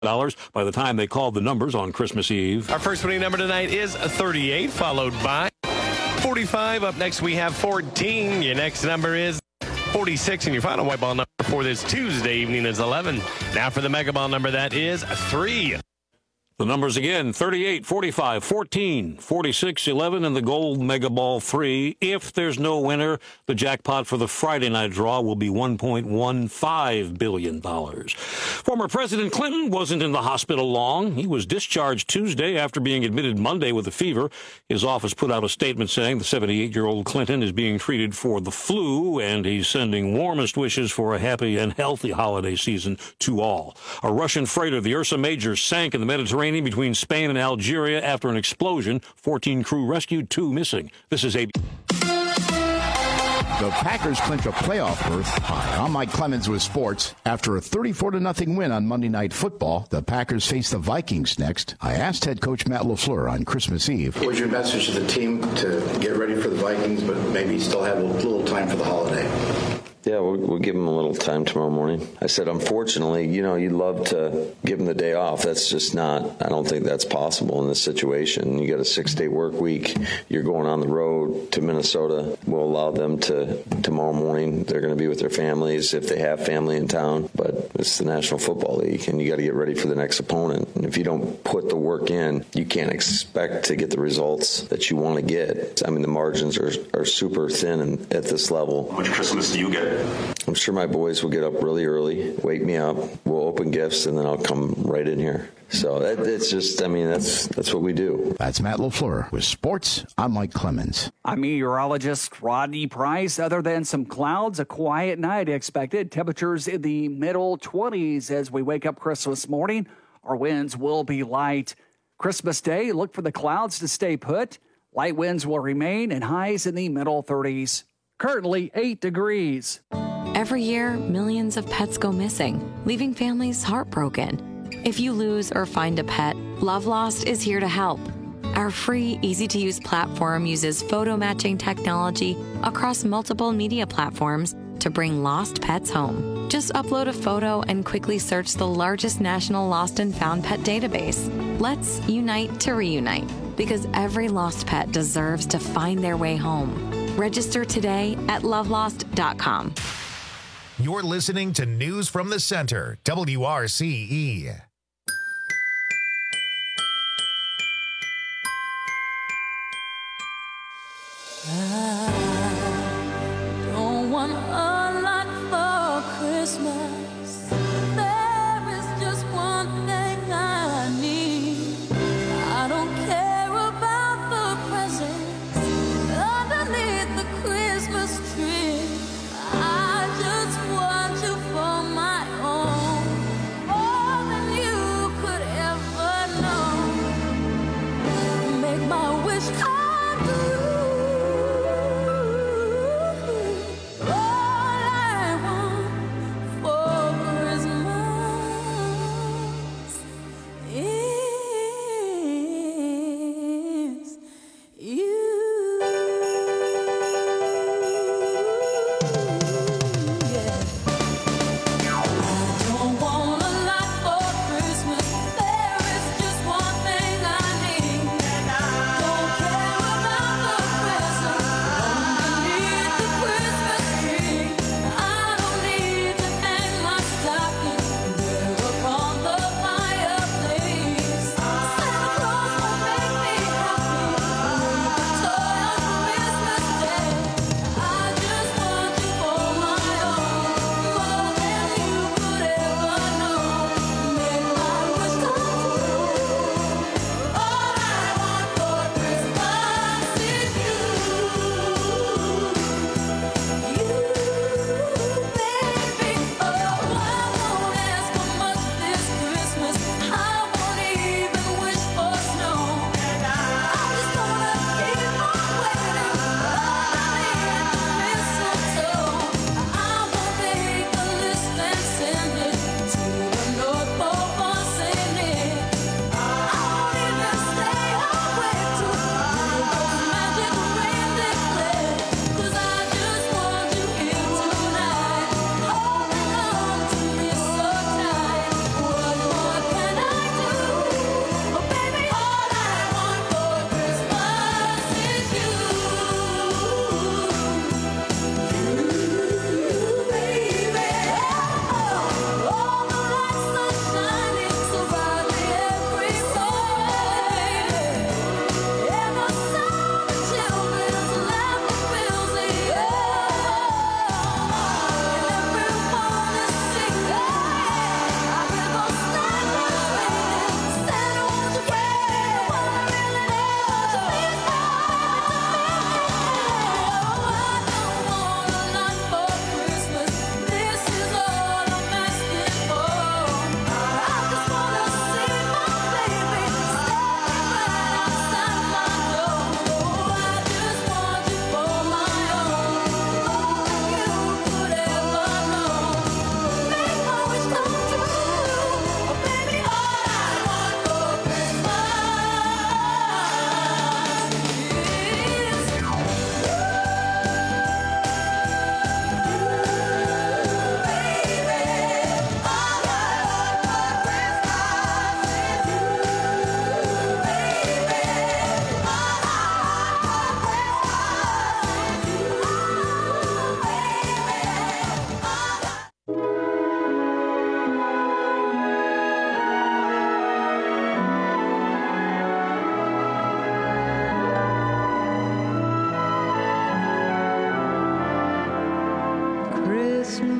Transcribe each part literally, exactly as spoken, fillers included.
dollars by the time they called the numbers on Christmas Eve. Our first winning number tonight is thirty-eight, followed by forty-five. Up next, we have fourteen. Your next number is forty-six, and your final white ball number for this Tuesday evening is eleven. Now for the mega ball number, that is three. The numbers again, thirty-eight, forty-five, fourteen, forty-six, eleven, and the gold mega ball three. If there's no winner, the jackpot for the Friday night draw will be one point one five billion dollars. Former President Clinton wasn't in the hospital long. He was discharged Tuesday after being admitted Monday with a fever. His office put out a statement saying the seventy-eight-year-old Clinton is being treated for the flu, and he's sending warmest wishes for a happy and healthy holiday season to all. A Russian freighter, the Ursa Major, sank in the Mediterranean between Spain and Algeria after an explosion. fourteen crew rescued, two missing. This is A B C. The Packers clinch a playoff berth. Hi, I'm Mike Clemens with sports. After a thirty-four to nothing win on Monday Night Football, the Packers face the Vikings next. I asked head coach Matt LaFleur on Christmas Eve. What was your message to the team to get ready for the Vikings, but maybe still have a little time for the holiday? Yeah, we'll, we'll give them a little time tomorrow morning. I said, unfortunately, you know, you'd love to give them the day off. That's just not, I don't think that's possible in this situation. You got a six-day work week. You're going on the road to Minnesota. We'll allow them to, tomorrow morning, they're going to be with their families if they have family in town. But it's the National Football League, and you got to get ready for the next opponent. And if you don't put the work in, you can't expect to get the results that you want to get. I mean, the margins are, are super thin in, at this level. Which Christmas do you get? I'm sure my boys will get up really early, wake me up, we'll open gifts, and then I'll come right in here. So that, it's just, I mean, that's that's what we do. That's Matt LaFleur with sports. I'm Mike Clemens. I'm meteorologist Rodney Price. Other than some clouds, a quiet night expected. Temperatures in the middle twenties as we wake up Christmas morning. Our winds will be light. Christmas Day, look for the clouds to stay put. Light winds will remain and highs in the middle thirties. Currently eight degrees. Every year, millions of pets go missing, leaving families heartbroken. If you lose or find a pet, Love Lost is here to help. Our free, easy-to-use platform uses photo matching technology across multiple media platforms to bring lost pets home. Just upload a photo and quickly search the largest national lost and found pet database. Let's unite to reunite, because every lost pet deserves to find their way home. Register today at love lost dot com. You're listening to News from the Center, W R C E. I don't want a lot for Christmas. There is just one thing I need. I don't care about the presents underneath the Christmas tree. I just want you for my own, more than you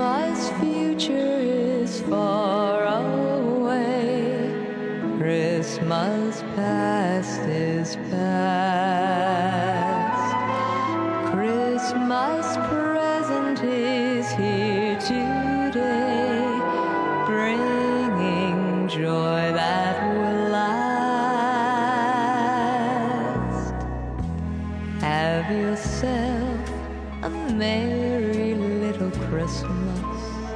Christmas future is far away. Christmas past is past. Christmas present is here today, bringing joy that will last. Have yourself a merry little Christmas.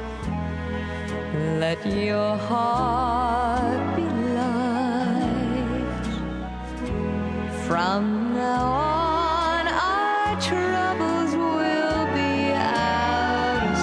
Let your heart be light. From now on, our troubles will be out of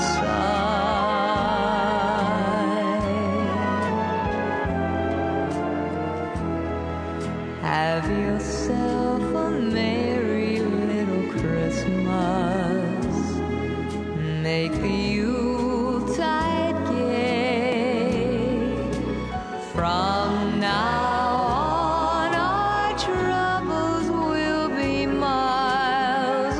sight. Have yourself a merry little Christmas. Make the Yuletide gay. From now on, our troubles will be miles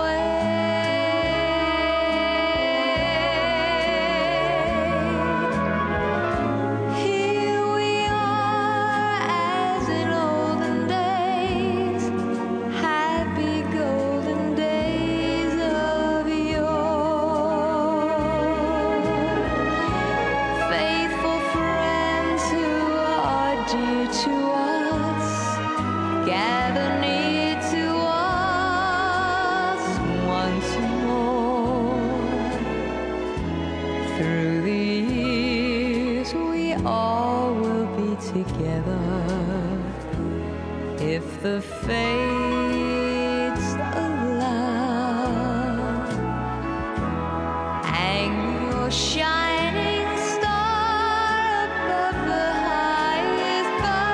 away. Here we are as in olden days, happy golden days of yore. Faithful friends who are dear to us, gather near to us once more. Through the years we all will be together, if the fates allow. Hang your shining star above the highest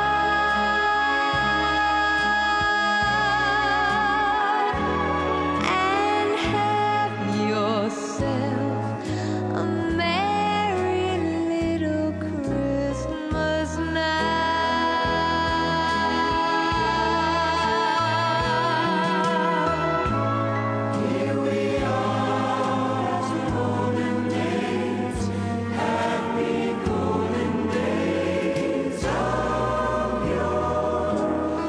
bough, and have yourself a merry little Christmas now. Here we are as in olden days, happy golden days of yore.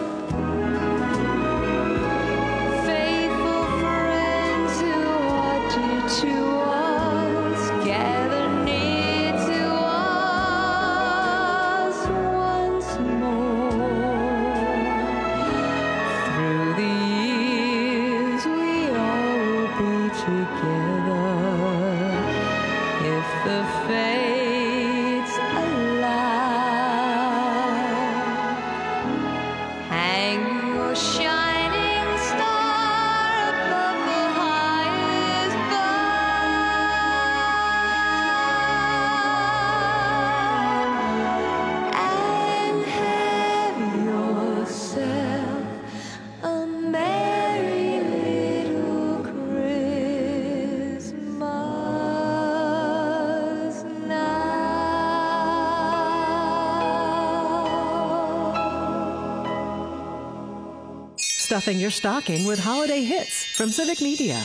Faithful friends who are dear to us, gather near to us once more. Through the years we all will be together, if the fates allow. Hang your shining star above the highest bough, and have yourself a merry little Christmas now. Stuffing your stocking with holiday hits from Civic Media.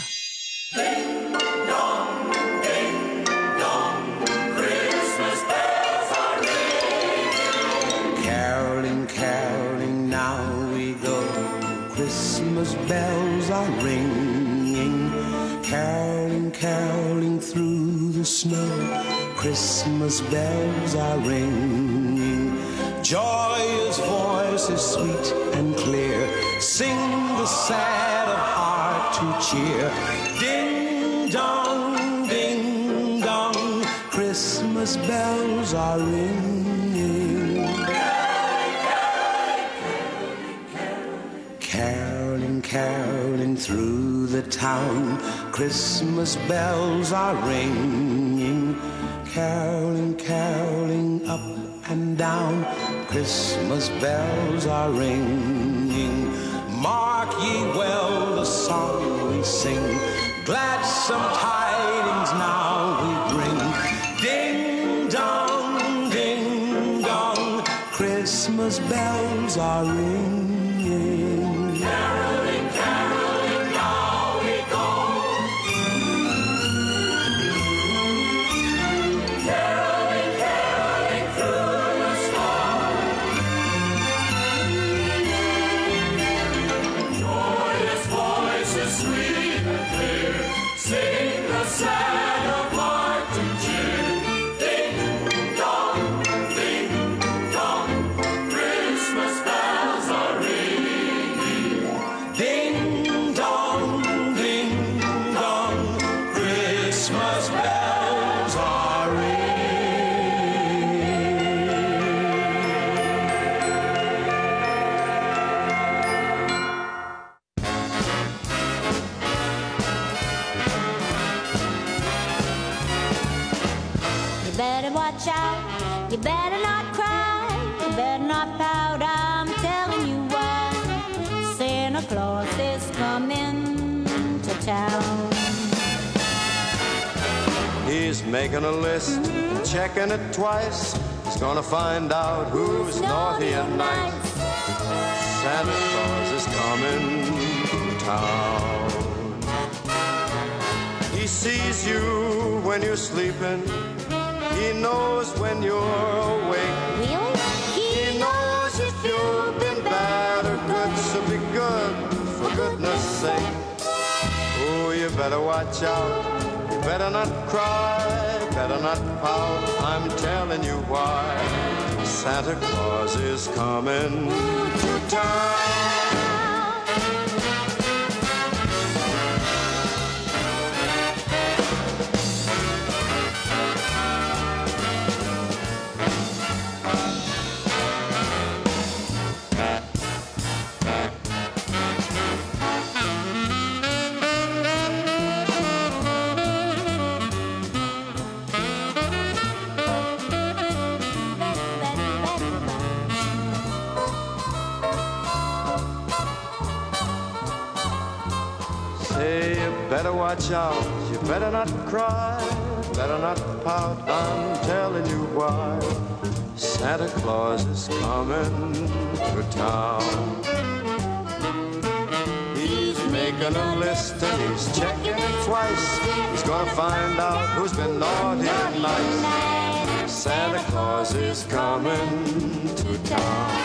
Caroling, caroling, now we go. Christmas bells are ringing. Caroling, caroling through the snow. Christmas bells are ringing. Joyous voices sweet and clear sing the sad of heart to cheer. Ding dong, ding dong, Christmas bells are ringing. Caroling, caroling through the town, Christmas bells are ringing. Caroling, caroling up and down, Christmas bells are ringing. Mark ye well the song we sing, gladsome tidings now we bring. Ding dong, ding dong, Christmas bells are ringing. Caroling, caroling, now we go. You better not cry, you better not pout, I'm telling you why. Santa Claus is coming to town. He's making a list, checking it twice. He's gonna find out who's, who's naughty and nice. Santa Claus is coming to town. He sees you when you're sleeping. He knows when you're awake. Really? He, he knows if you've been bad or good, so be good, for goodness sake. Oh, you better watch out. You better not cry, better not pout. I'm telling you why. Santa Claus is coming to town. Better watch out, you better not cry, better not pout, I'm telling you why. Santa Claus is coming to town. He's making a list and he's checking it twice. He's gonna find out who's been naughty and nice. Santa Claus is coming to town.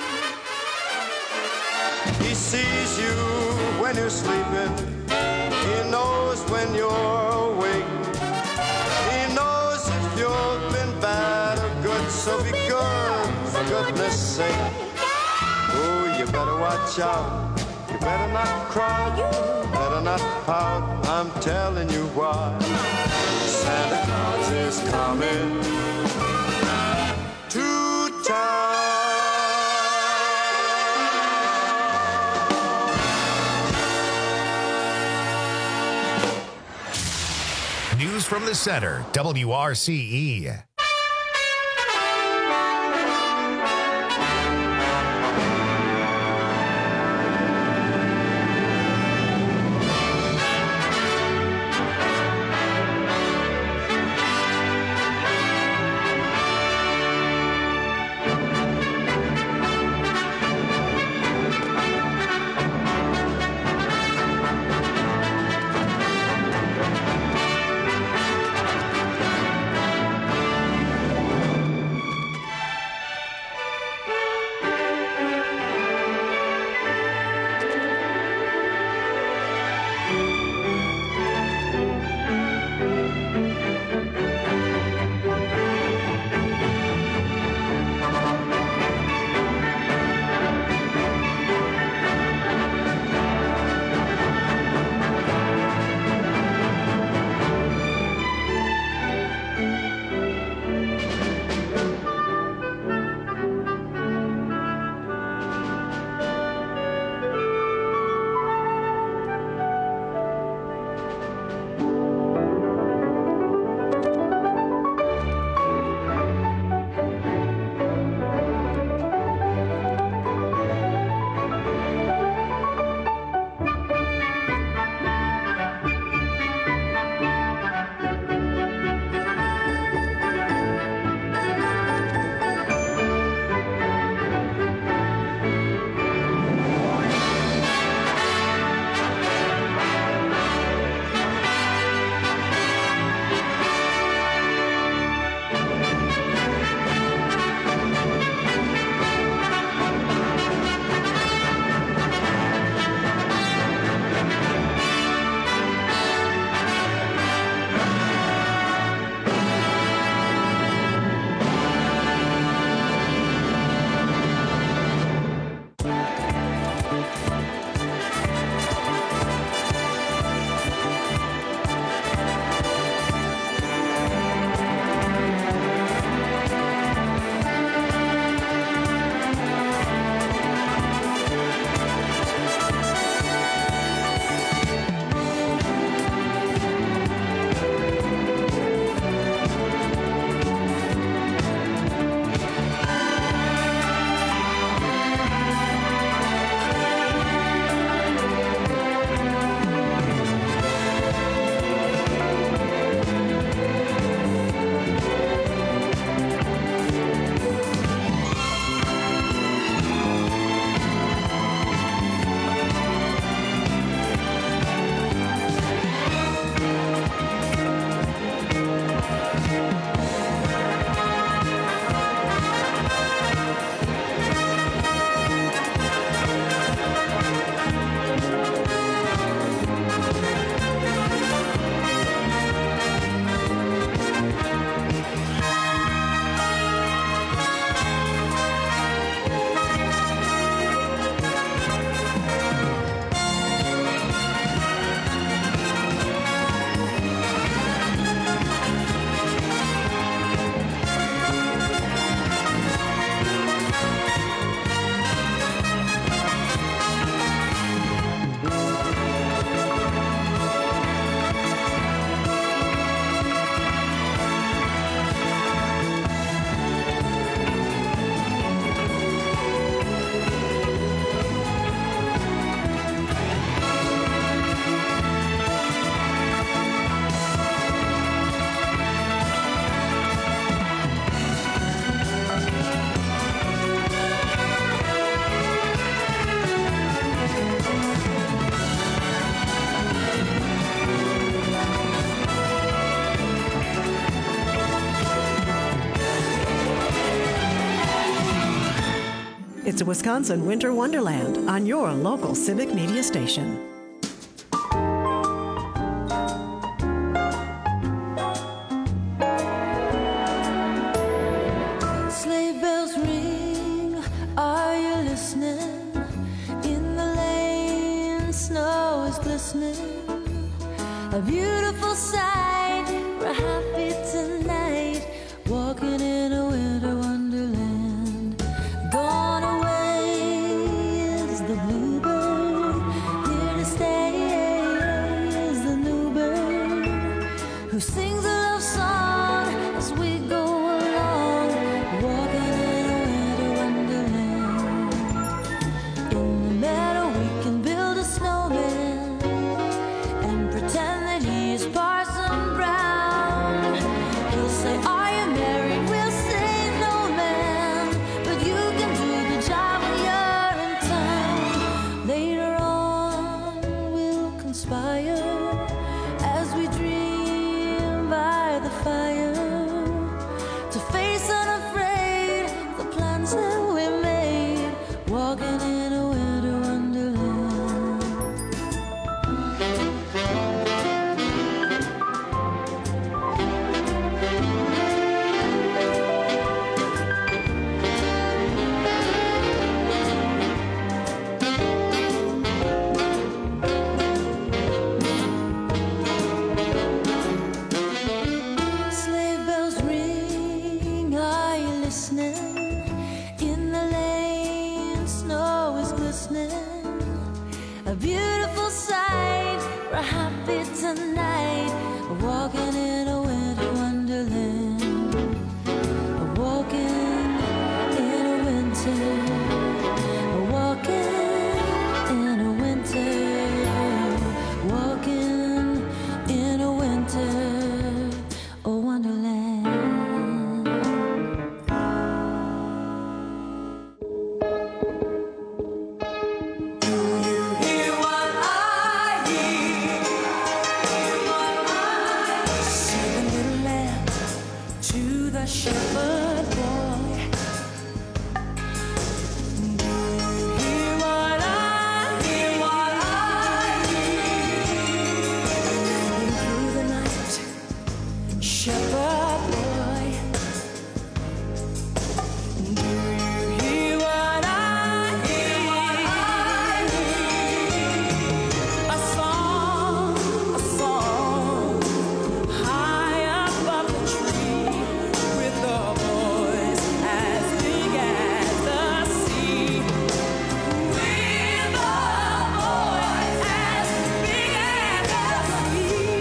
He sees you when you're sleeping. He knows when you're awake. He knows if you've been bad or good, so be good, for goodness sake. Oh, you better watch out. You better not cry, better not pout. I'm telling you why. Santa Claus is coming to town. News from the center, W R C E. It's a Wisconsin winter wonderland on your local Civic Media station. Sleigh bells ring, are you listening? In the lane, snow is glistening. A beautiful sight, we're happy tonight, walking in a winter wonderland. Gone away is the bluebird, here to stay is the new bird, who sings a love song as we go along, walking in a winter wonderland. In the meadow we can build a snowman and pretend that he is Parson Brown. He'll say, are you married? We'll say, no, man, but you can do the job when you're in town. Later on, we'll conspire as we dream by the fire to face unafraid the plans that we made, walking in a winter wonderland. Sleigh bells ring, are you listening? In the lane, snow is glistening. A beautiful sight, we're happy tonight, walking in a winter wonderland. Walking in a winter, walking in a winter, walking in a winter, a wonderland. Hear what I hear, what I see, the little lamb to the shepherd boy. Do you hear what I hear, what I hear? Moving through the night, shepherd boy. Do you hear what I hear, what I hear? A song, a song, high above the tree, with a voice as big as the sea. With a voice as big as the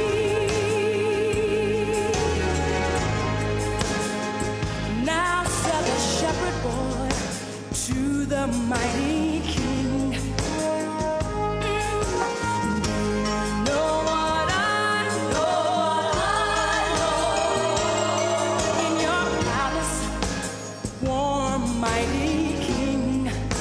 sea. Now said the shepherd boy to the mighty king, do you know what I know? In your palace, warm mighty king,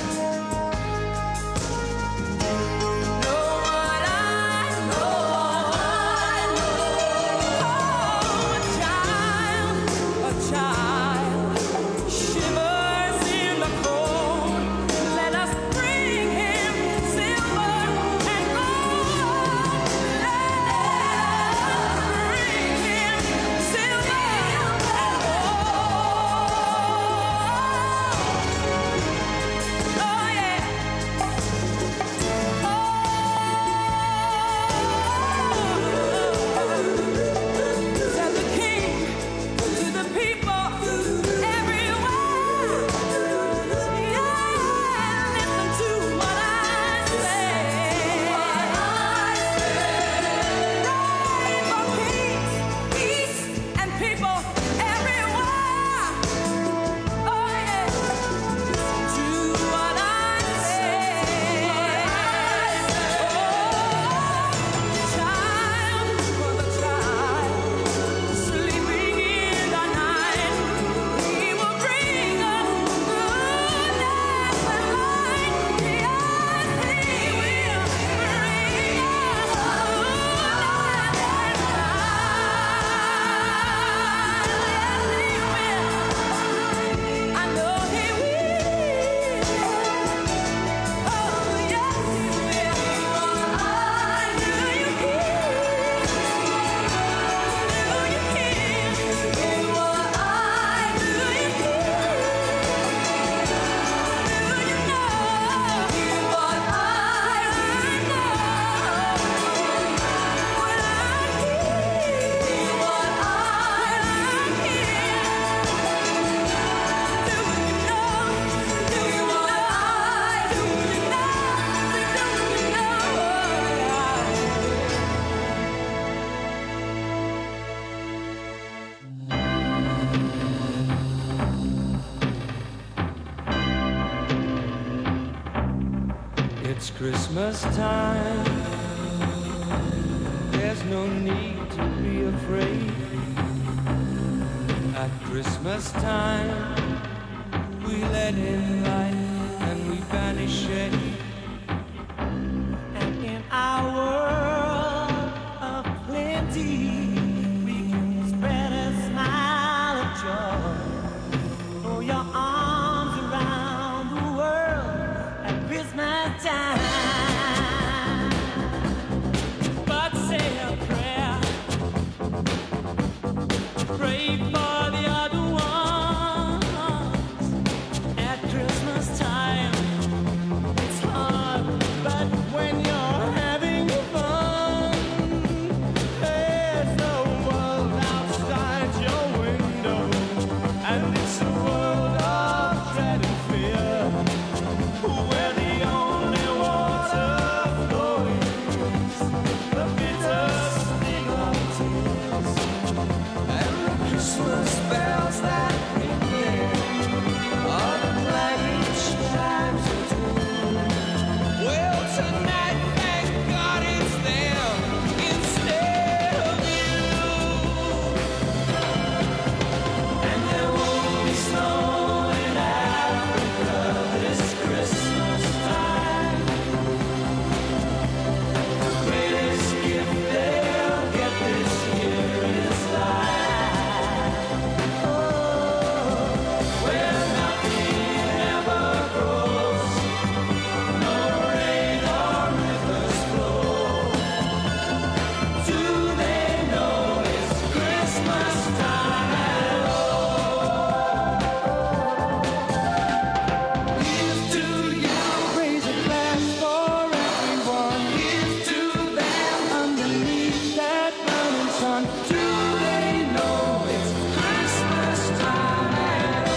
do you know what I know? Oh, a child, a child shivers in the cold. Let us bring It's Christmas time. There's no need to be afraid. At Christmas time, we let in light and we banish shade. And in our world of plenty, we can spread a smile of joy. Throw your arms around the world at Christmas time. But say a prayer, pray for the other ones. At Christmas time, it's hard, but when you're having fun, there's no world outside your window, and it's a world of dread and fear, where the only water flowing is the bitter sting of tears, and the Christmas bells that ring there are the clanging chimes of doom. Well, tonight, thank God it's them instead of you. And there won't be snow in Africa this Christmas time. The greatest gift they'll get this year is life. Oh, where nothing ever grows, no rain or rivers flow. Do they know it's Christmas time at all? Here's to you, raise a glass for everyone. Here's to them underneath that burning sun. Do they know it's Christmas time at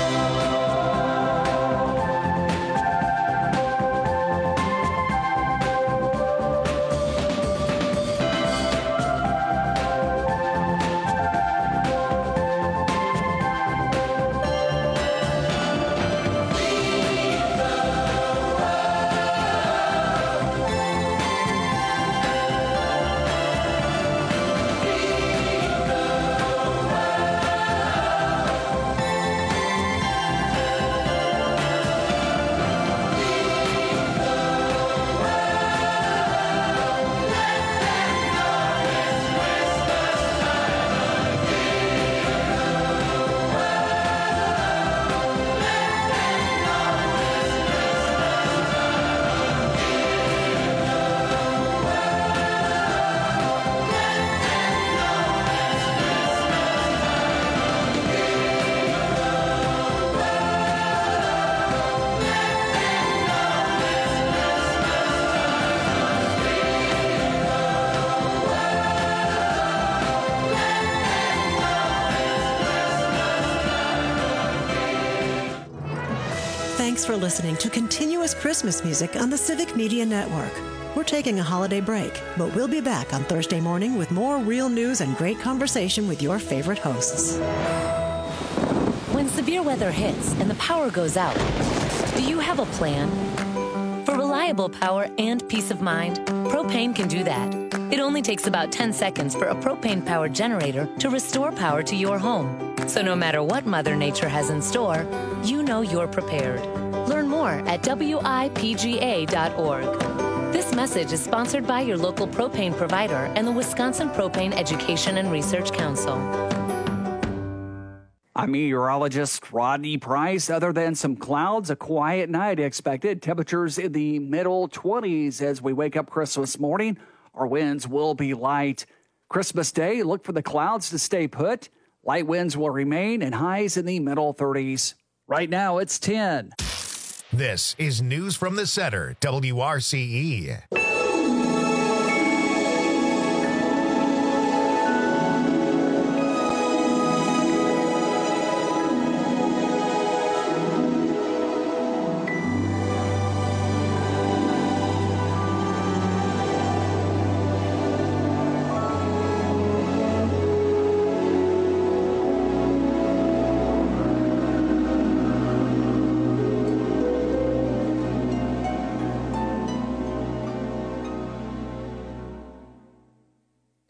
Thanks for listening to Continuous Christmas Music on the Civic Media Network. We're taking a holiday break, but we'll be back on Thursday morning with more real news and great conversation with your favorite hosts. When severe weather hits and the power goes out, do you have a plan? For reliable power and peace of mind, Propane can do that. It only takes about ten seconds for a propane-powered generator to restore power to your home. So no matter what Mother Nature has in store, you know you're prepared. Learn more at W I P G A dot org. This message is sponsored by your local propane provider and the Wisconsin Propane Education and Research Council. I'm meteorologist Rodney Price. Other than some clouds, a quiet night expected. Temperatures in the middle twenties as we wake up Christmas morning. Our winds will be light. Christmas Day, look for the clouds to stay put. Light winds will remain and highs in the middle thirties. Right now, it's ten. This is News from the Center, W R C E.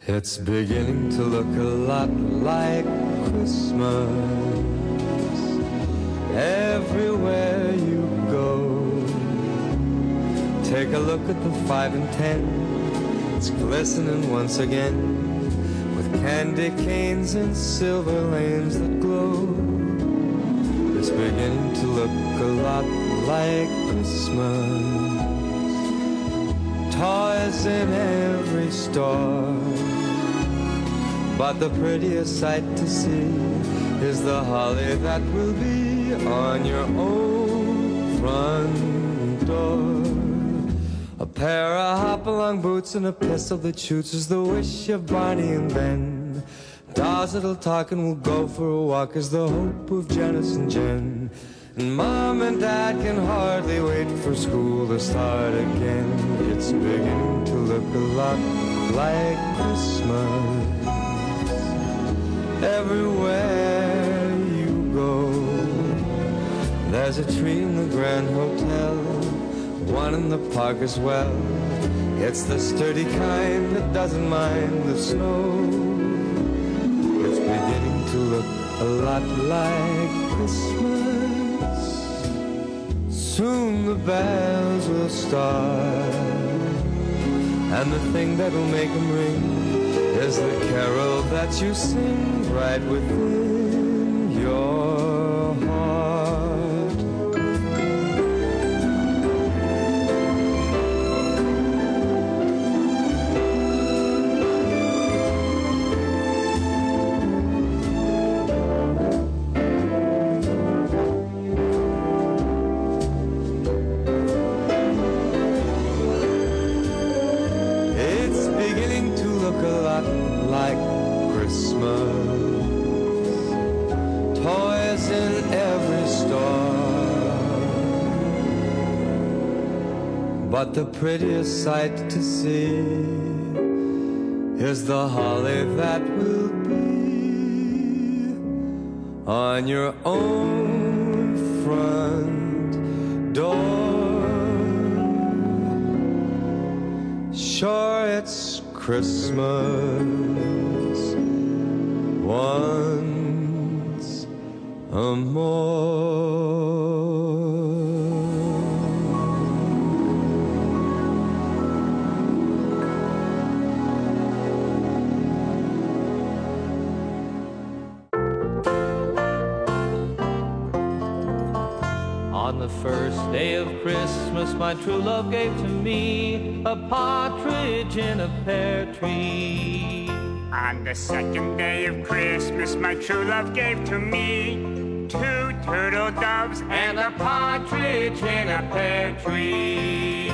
It's beginning to look a lot like Christmas everywhere you go. Take a look at the five and ten. It's glistening once again with candy canes and silver lanes that glow. It's beginning to look a lot like Christmas. Toys in every store, but the prettiest sight to see is the holly that will be on your own front door. A pair of hop-along boots and a pistol that shoots is the wish of Barney and Ben. Dolls that'll talk and will go for a walk is the hope of Janice and Jen. And Mom and Dad can hardly wait for school to start again. It's beginning to look a lot like Christmas everywhere you go. There's a tree in the Grand Hotel, one in the park as well. It's the sturdy kind that doesn't mind the snow. It's beginning to look a lot like Christmas. Soon the bells will start, and the thing that'll make them ring is the carol that you sing right within your heart. But the prettiest sight to see is the holly that will be on your own front door. Sure, it's Christmas once a more. On the first day of Christmas, my true love gave to me a partridge in a pear tree. On the second day of Christmas, my true love gave to me two turtle doves and a partridge in a pear tree.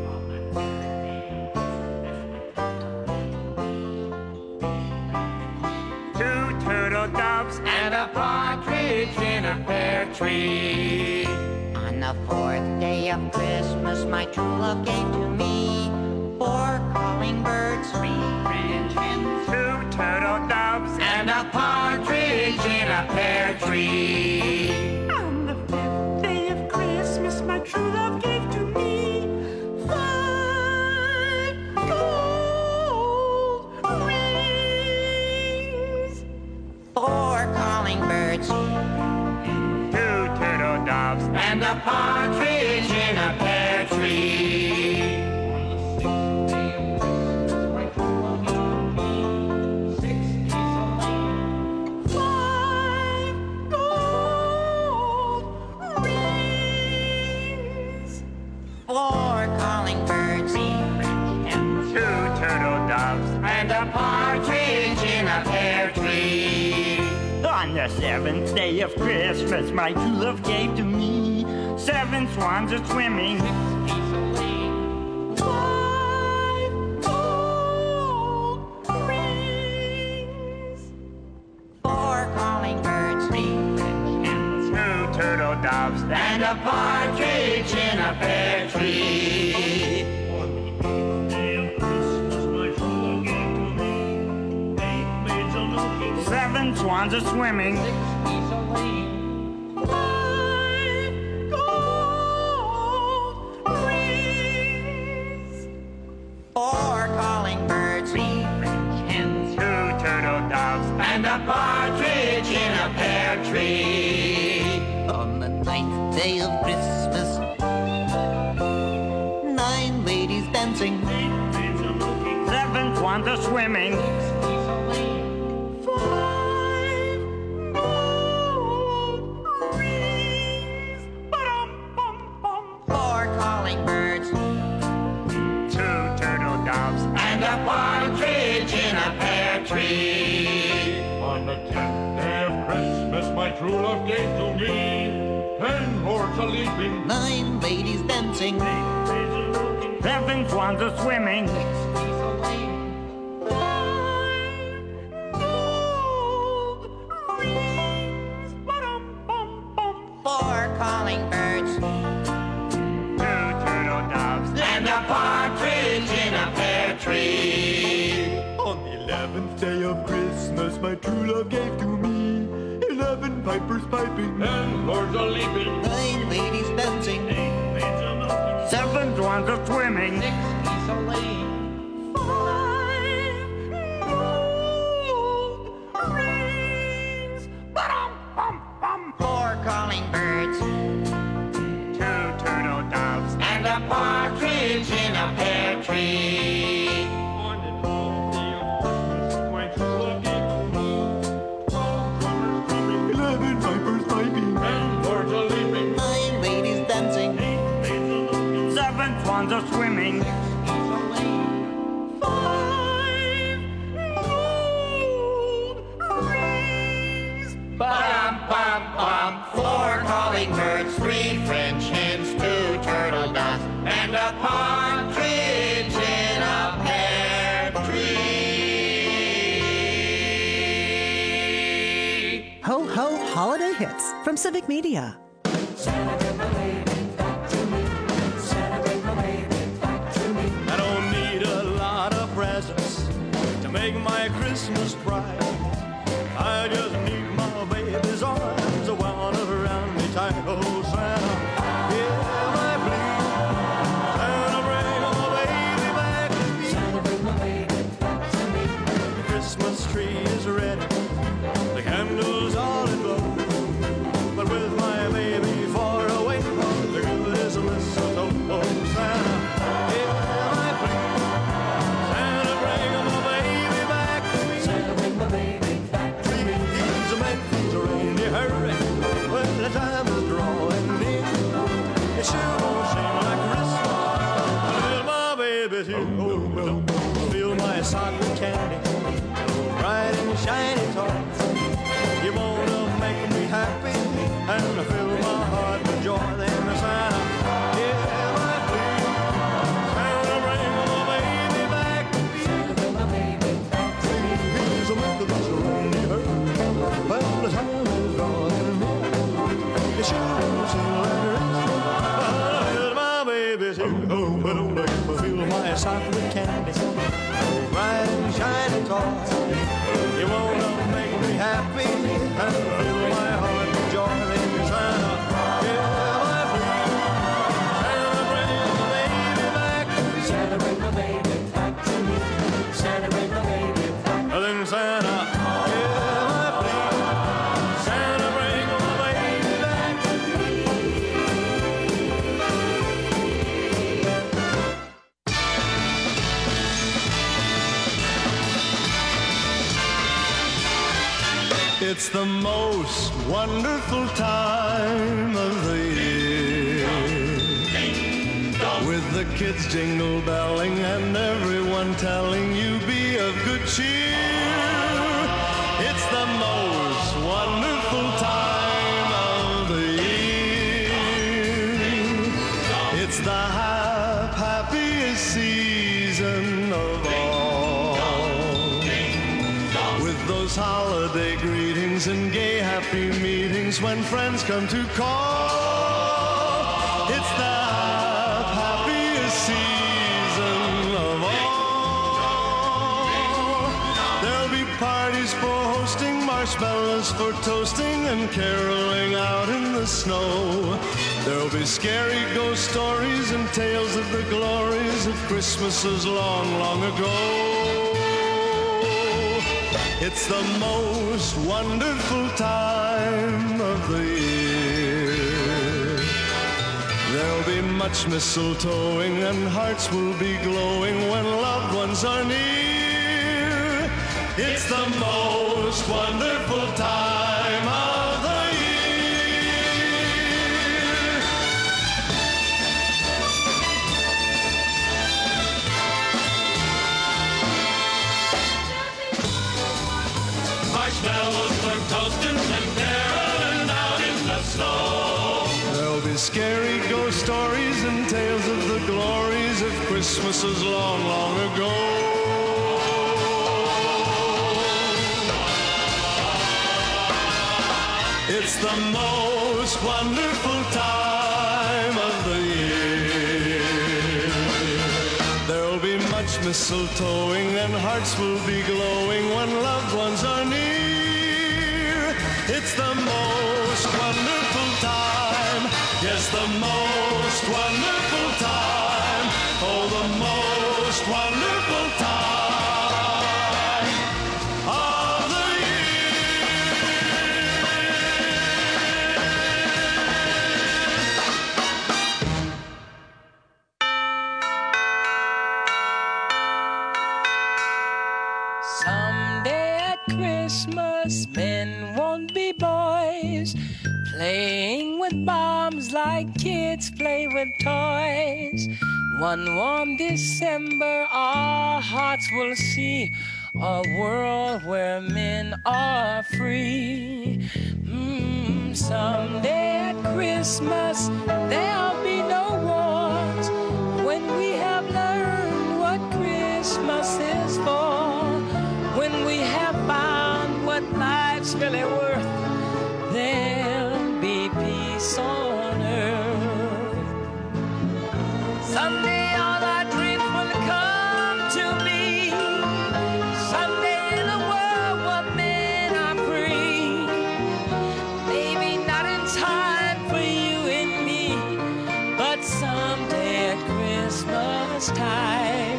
Two turtle doves and a partridge in a pear tree. On the fourth day of Christmas, my true love gave to me four calling birds, three French hens, two turtle doves, and a partridge in a pear tree. On the fifth day of Christmas, my true love gave to me five gold rings, four calling birds, two turtle doves, and a partridge in a pear tree. Five gold rings, four calling birds, two turtle doves, and a partridge in a pear tree. On the seventh day of Christmas, my true love gave to me seven swans are swimming, Five gold rings, four calling birds, two turtle doves, and a partridge in a pear tree. On the eighth day of Christmas, my true love gave to me eight maids are milking, seven swans are swimming, Five gold rings, four calling birds, and dancing. Seventh one's a swimming. Four calling birds. Two turtle doves. And a partridge in a pear tree. On the tenth day of Christmas, my true love gave to me ten lords a leaping, nine ladies dancing, seventh one's a swimming. Four calling birds. Two turtle doves. And a partridge in a pear tree. On the eleventh day of Christmas, my true love gave to me eleven pipers piping, ten lords a leaping, nine ladies dancing, eight maids a milking, seventh one's a swimming. six geese a laying. Four calling birds. Two turtle doves. And a partridge in a pear tree. On the twelfth day of Christmas, my true love gave to me twelve drummers drumming, eleven pipers piping, ten lords a leaping, nine ladies dancing, eight maids a milking, Seventh one's a swimming. Ba-dum-bum-bum. Four calling birds, three French hens, two turtle doves, and a partridge in a pear tree. Ho Ho Holiday Hits from Civic Media. I don't need a lot of presents to make my Christmas bright. I just need my baby's arms wound around me tight. Oh, Santa, hear my plea. Santa, bring my baby back to me. Santa, bring my baby back to me. The Christmas tree is ready, the candles all aglow. But with my baby far away, the good is a mistletoe. Oh, Santa, hear my plea. Santa, bring my baby back to me. Santa, bring my baby back to me. Please make things rain, hurry, when the time is drawing near. It sure won't seem like Christmas until my baby's here. Oh, well, fill my sock with candy, bright and shiny toys. You wanna make me happy and fill my heart with joy. Then the Santa, hear my plea. Santa, bring my baby back to me. Santa, bring my baby back to me. Please make this rain, hurry, when the time is drawing near. It sure won't seem like Christmas until my baby's here. Oh, but don't make me fill my sock with candy, bright and shiny toys. You wanna make me happy and fill my heart with joy. Then Santa, hear my plea. Santa, bring my baby back to me. Santa, bring my baby back to me. Santa, bring my baby back. Then Santa, hear my plea. Santa, bring my baby back to me. It's the most wonderful time of the year, with the kids jingle belling and everyone telling you be of good cheer. It's the most wonderful time of the year. It's the hap- happiest season of all, with those holiday greetings and gay happy meetings when friends come to call. It's the happiest season of all. There'll be parties for hosting, marshmallows for toasting, and caroling out in the snow. There'll be scary ghost stories and tales of the glories of Christmases long, long ago. It's the most wonderful time of the year. There'll be much mistletoeing and hearts will be glowing when loved ones are near. It's the most wonderful time of the year. Marshmallows for toasting and caroling out in the snow. There'll be scary ghost stories and tales of the glories of Christmases long, long ago. It's the most wonderful time of the year. There'll be much mistletoeing and hearts will be glowing when loved ones are near. It's the most wonderful time. Yes, the most wonderful time. Oh, the most wonderful time of the Someday at Christmas, men won't be boys, playing with bombs like kids play with toys. One warm December, our hearts will see a world where men are free. Mm, someday at Christmas, there'll be no wars when we have learned what Christmas is for. When we have found what life's really worth, there'll be peace on earth. Someday all our dreams will come to me. Someday in a world where men are free. Maybe not in time for you and me, but someday at Christmas time.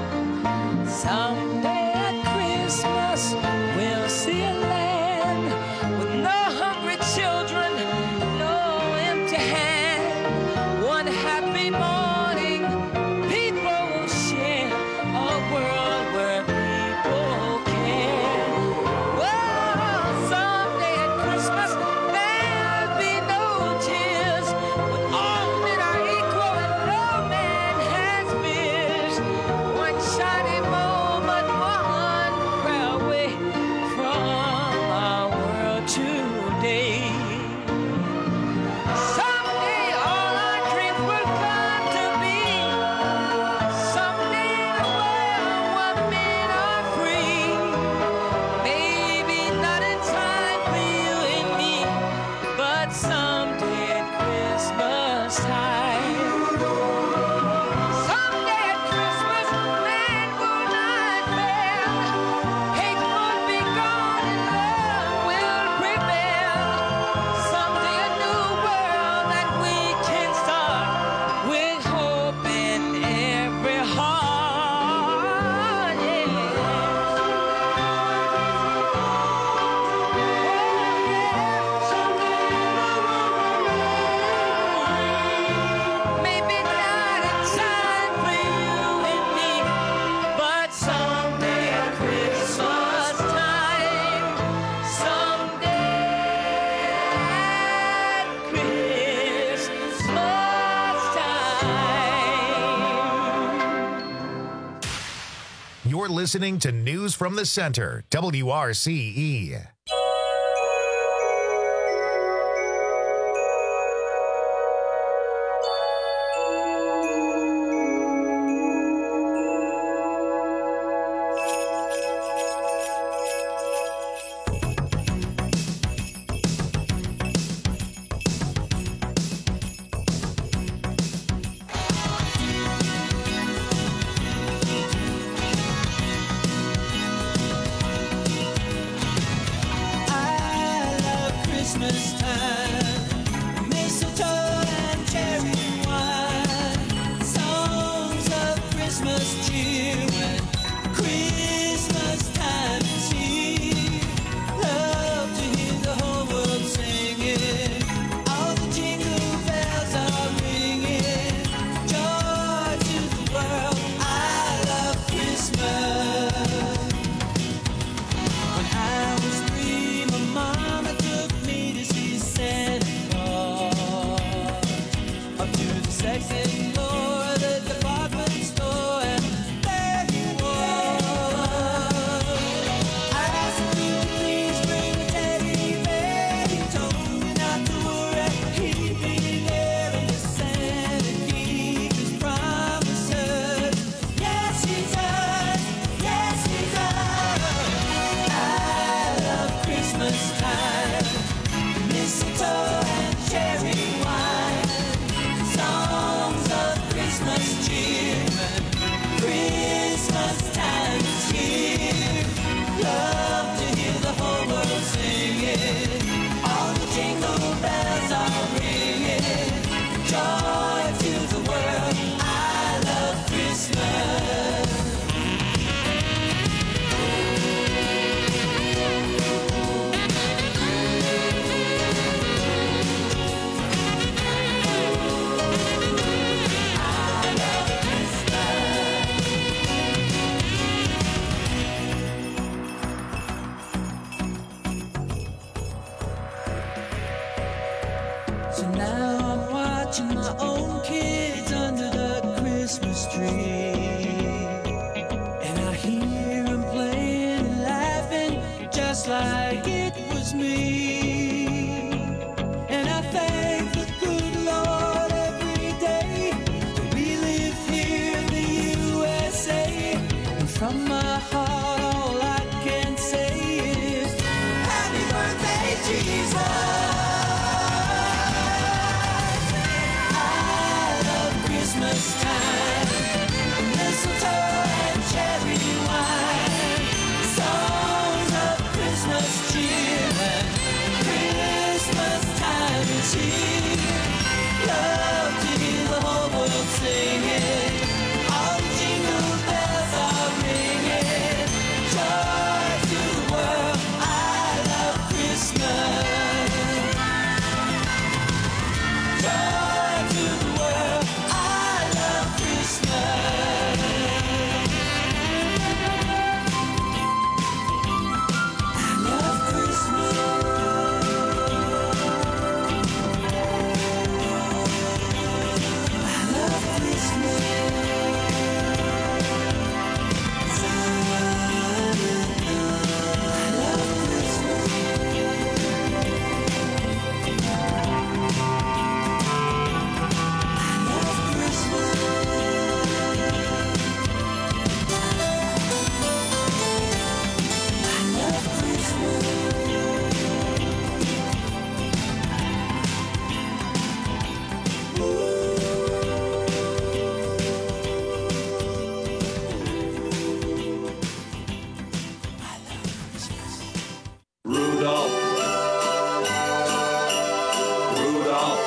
Someday at Christmas we'll see a land with no hungry children, no empty hand. One happy morning, people will share a world where people care. Well, someday at Christmas there'll be no tears, when all men are equal and no man has fears. One shining moment, one prayer away from our world today. Someday all our dreams will come to be. Someday in a world where men are free. Maybe not in time for you and me, but someday at Christmas time. Someday at Christmas, man will not fail. Hate will be gone and love will prevail. Someday a new world that we can start with hope in every heart. Yeah. Maybe not in time for you and me, but someday at Christmas time. Someday at Christmas time. You're listening to News from the Center, W R C E. sexy floor of the department store, and there he was. I asked him to please bring a teddy bear. He told me not to worry, he'd be there, and the Santa keep his promises. Yes, he does. Yes, he does. I love Christmas time, mistletoe and cherry wine, songs of Christmas cheer, Christmas time is here. Love to hear the whole world singing, all the jingle bells are ringing, joy to the world. I love Christmas. So now I'm watching my own kids under the Christmas tree, and I hear them playing and laughing just like it was me. And I thank the good Lord every day that we live here in the U S A. And from my heart, all I can say is, Happy birthday, Jesus. Christmas time, mistletoe and cherry wine, songs of Christmas cheer, and Christmas time is here. Love to hear the whole world singing, all the jingle bells are ringing, joy to the world. I love Christmas. Joy to the world. I love Christmas. I love Christmas. I love Christmas. Rudolph, Rudolph,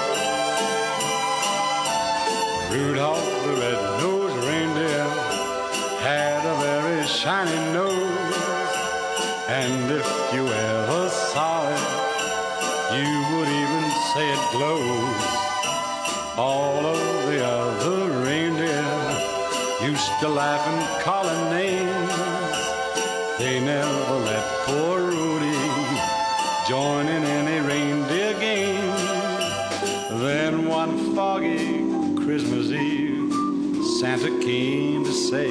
Rudolph the red-nosed reindeer had a very shiny nose, and if you ever saw it, you would even say it glows. All of the other reindeer used to laugh and call him names. They never let poor Rudy join in any reindeer game. Then one foggy Christmas Eve, Santa came to say,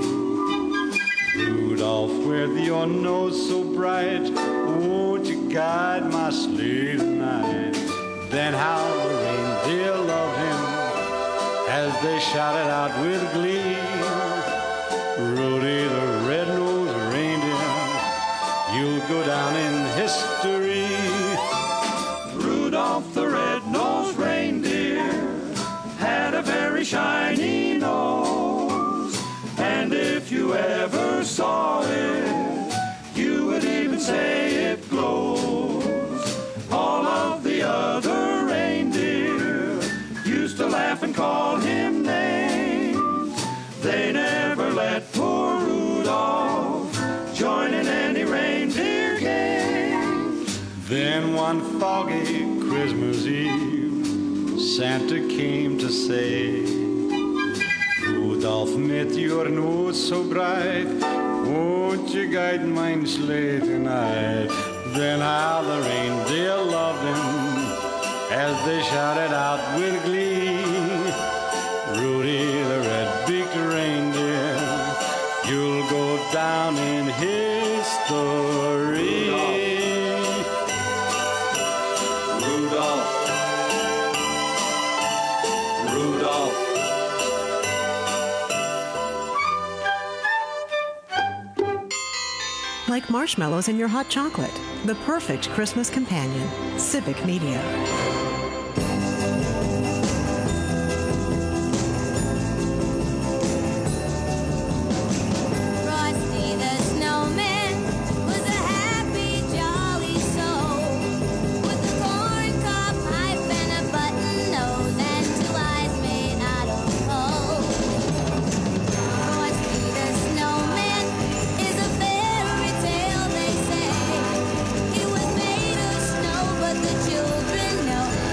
Rudolph, with your nose so bright, won't you guide my sleigh tonight? Then how the reindeer loved him as they shouted out with glee, Rudy the red-nosed reindeer, you'll go down in history. Rudolph the red-nosed reindeer had a very shiny nose, and if you ever saw it, you would even say it glows. All of the other reindeer used to laugh and call him names. They never let poor Rudolph join in any reindeer games. Then one foggy Christmas Eve, Santa came to say, Rudolph, met your nose so bright, won't you guide mine sleigh tonight? Then how the reindeer loved him as they shouted out with glee, like marshmallows in your hot chocolate. The perfect Christmas companion. Civic Media. Frosty the Snowman was a happy, jolly soul with a corn cob pipe and a button nose and two eyes made out of coal. Frosty the Snowman is a fairy tale, they say. He was made of snow, but the children know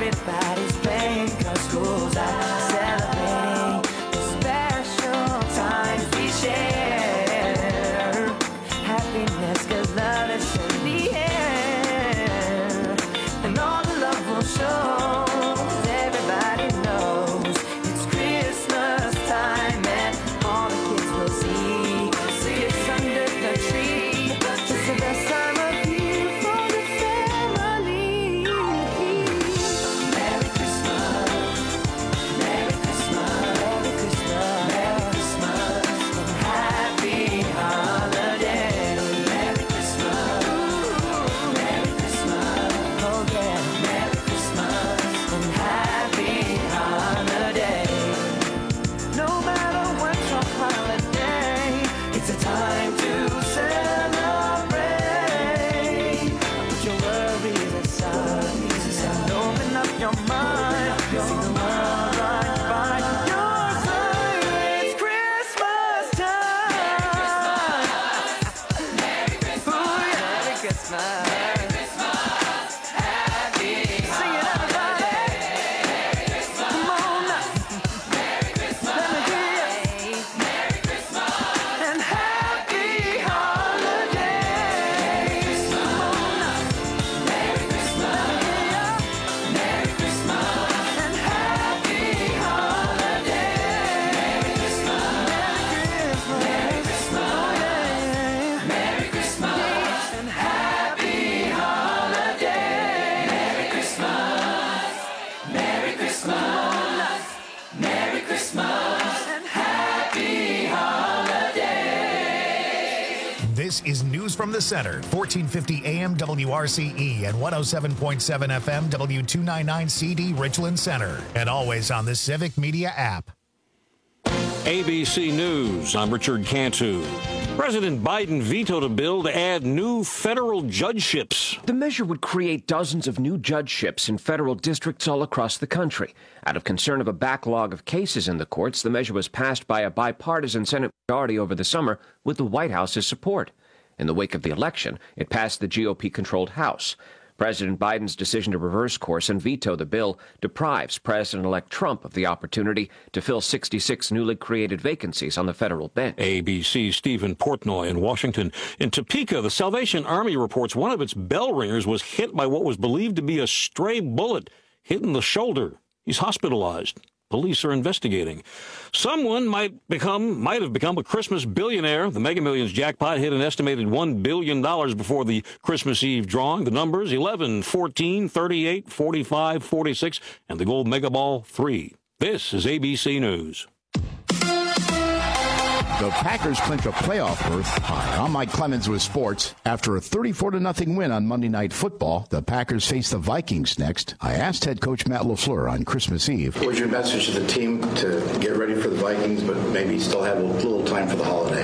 everybody's playing 'cause school's out, celebrating the special times we share. Happiness 'cause love is in the air, and all the love will show. 'Cause everybody knows it's Christmas time, and all the kids will see it's under the tree. It's the best time of year for the family. Merry Christmas, Merry Christmas, Merry Christmas, Merry Christmas, and happy holidays. Merry Christmas, Merry Christmas, oh yeah, Merry Christmas, and happy holidays. No matter what your holiday, it's a time to celebrate. Put your worries aside and open up your mind. See the world right by your side. It's Christmas time. Merry Christmas. Ooh, yeah. Merry Christmas. Merry Christmas. Happy Sing it, everybody. Merry Christmas. Come on now. Merry Christmas. Let me hear you. Merry Christmas. And happy holidays. Come on now. Merry Christmas. Let me hear you. Merry Christmas. And happy holidays. Merry Christmas. Merry Christmas. Oh, yeah. Merry Christmas. And happy holidays. Merry Christmas. Merry Christmas. Merry Christmas. And happy holidays. This is News from the Center, fourteen fifty A M W R C E and one oh seven point seven F M W two ninety-nine C D Richland Center, and always on the Civic Media app. A B C News, I'm Richard Cantu. President Biden vetoed a bill to add new federal judgeships. The measure would create dozens of new judgeships in federal districts all across the country. Out of concern of a backlog of cases in the courts, the measure was passed by a bipartisan Senate majority over the summer with the White House's support. In the wake of the election, it passed the G O P-controlled House. President Biden's decision to reverse course and veto the bill deprives President-elect Trump of the opportunity to fill sixty-six newly created vacancies on the federal bench. A B C's Stephen Portnoy in Washington. In Topeka, the Salvation Army reports one of its bell ringers was hit by what was believed to be a stray bullet hit in the shoulder. He's hospitalized. Police are investigating. Someone might become, might have become a Christmas billionaire. The Mega Millions jackpot hit an estimated one billion dollars before the Christmas Eve drawing. The numbers eleven, fourteen, thirty-eight, forty-five, forty-six, and the gold Mega Ball three. This is A B C News. The Packers clinch a playoff berth. Hi, I'm Mike Clemens with sports. After a thirty-four to nothing win on Monday Night Football, the Packers face the Vikings next. I asked head coach Matt LaFleur on Christmas Eve. What was your message to the team to get ready for the Vikings, but maybe still have a little time for the holiday?